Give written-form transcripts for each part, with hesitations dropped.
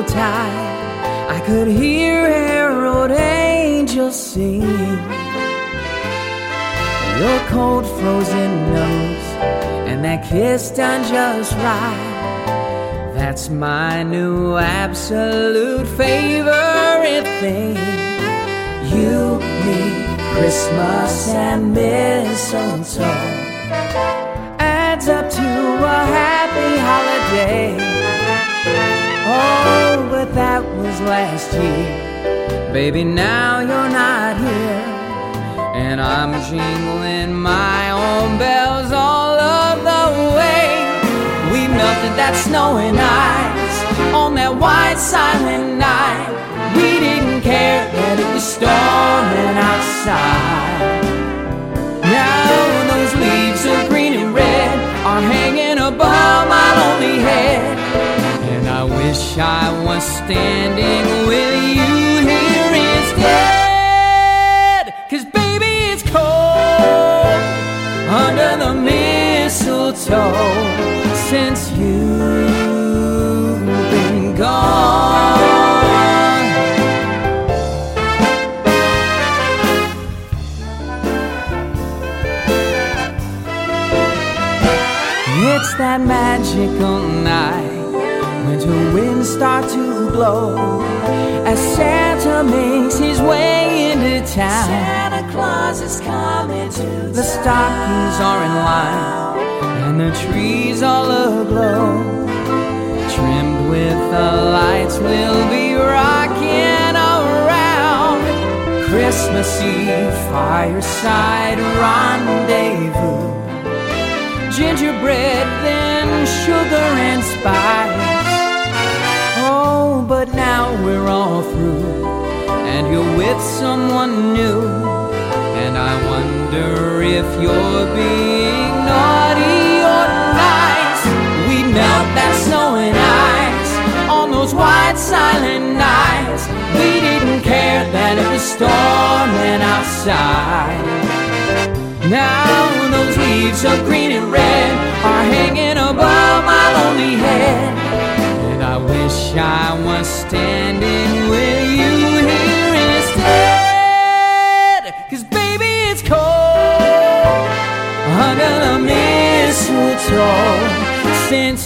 Yuletide, I could hear herald angels sing. Your cold frozen nose and that kiss done just right, that's my new absolute favorite thing. You, me, Christmas and mistletoe adds up to a happy holiday. Oh, but that was last year. Baby, now you're not here, and I'm jingling my own bells all of the way. We melted that snow and ice on that white silent night. We didn't care that it was storming outside. Now those leaves of green and red are hanging above my lonely head, and I wish I was standing with you here instead. 'Cause baby, it's cold under the mistletoe since you've been gone. It's that magical night, winter winds start to blow as Santa makes his way into town. Santa Claus is coming to town. The stockings are in line and the trees all aglow, trimmed with the lights we'll be rocking around. Christmas Eve fireside rendezvous, gingerbread, then sugar and spice. Oh, but now we're all through, and you're with someone new, and I wonder if you're being naughty or nice. We melt that snow and ice on those white silent nights. We didn't care that it was storming outside. Now those leaves of green and red are hanging above my lonely head, and I wish I was standing with you here instead. 'Cause baby, it's cold under the mistletoe since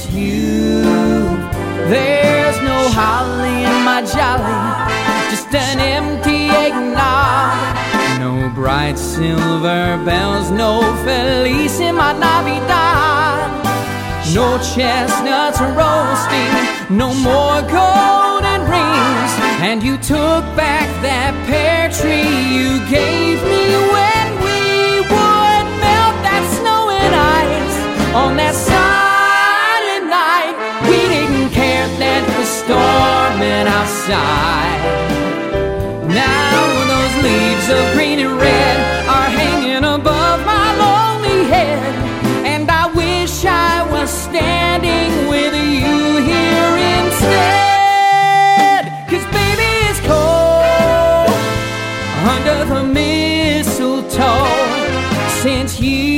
there's no holly in my jolly, just an empty eggnog. No bright silver bells, no Felicima Navidad. No chestnuts roasting, no more golden rings. And you took back that pear tree you gave me when we would melt that snow and ice on that silent night. We didn't care that it was storming outside. Now those leaves of green and red are hanging above my lonely head, and I wish I was standing with you here instead. 'Cause baby, it's cold under the mistletoe since you